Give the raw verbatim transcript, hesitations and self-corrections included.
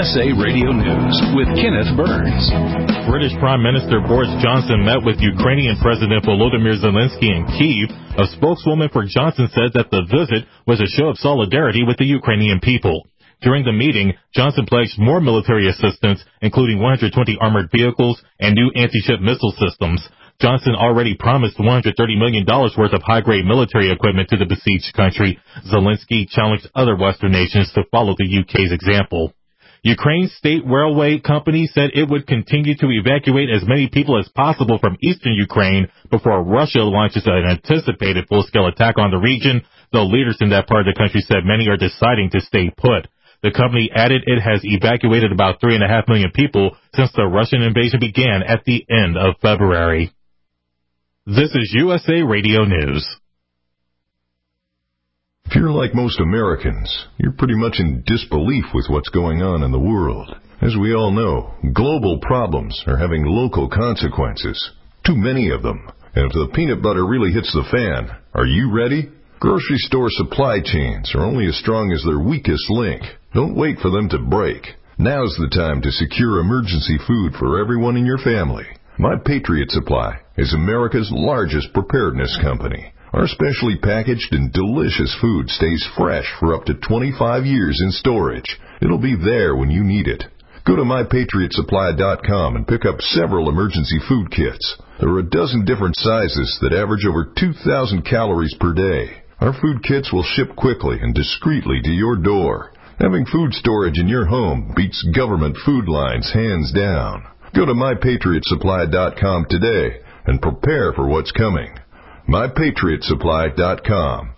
S A Radio News with Kenneth Burns. British Prime Minister Boris Johnson met with Ukrainian President Volodymyr Zelensky in Kyiv. A spokeswoman for Johnson said that the visit was a show of solidarity with the Ukrainian people. During the meeting, Johnson pledged more military assistance, including one hundred twenty armored vehicles and new anti-ship missile systems. Johnson already promised one hundred thirty million dollars worth of high-grade military equipment to the besieged country. Zelensky challenged other Western nations to follow the U K's example. Ukraine's state railway company said it would continue to evacuate as many people as possible from eastern Ukraine before Russia launches an anticipated full-scale attack on the region, though leaders in that part of the country said many are deciding to stay put. The company added it has evacuated about three and a half million people since the Russian invasion began at the end of February. This is U S A Radio News. If you're like most Americans, you're pretty much in disbelief with what's going on in the world. As we all know, global problems are having local consequences. Too many of them. And if the peanut butter really hits the fan, are you ready? Grocery store supply chains are only as strong as their weakest link. Don't wait for them to break. Now's the time to secure emergency food for everyone in your family. My Patriot Supply is America's largest preparedness company. Our specially packaged and delicious food stays fresh for up to twenty-five years in storage. It'll be there when you need it. Go to my patriot supply dot com and pick up several emergency food kits. There are a dozen different sizes that average over two thousand calories per day. Our food kits will ship quickly and discreetly to your door. Having food storage in your home beats government food lines hands down. Go to my patriot supply dot com today and prepare for what's coming. my patriot supply dot com.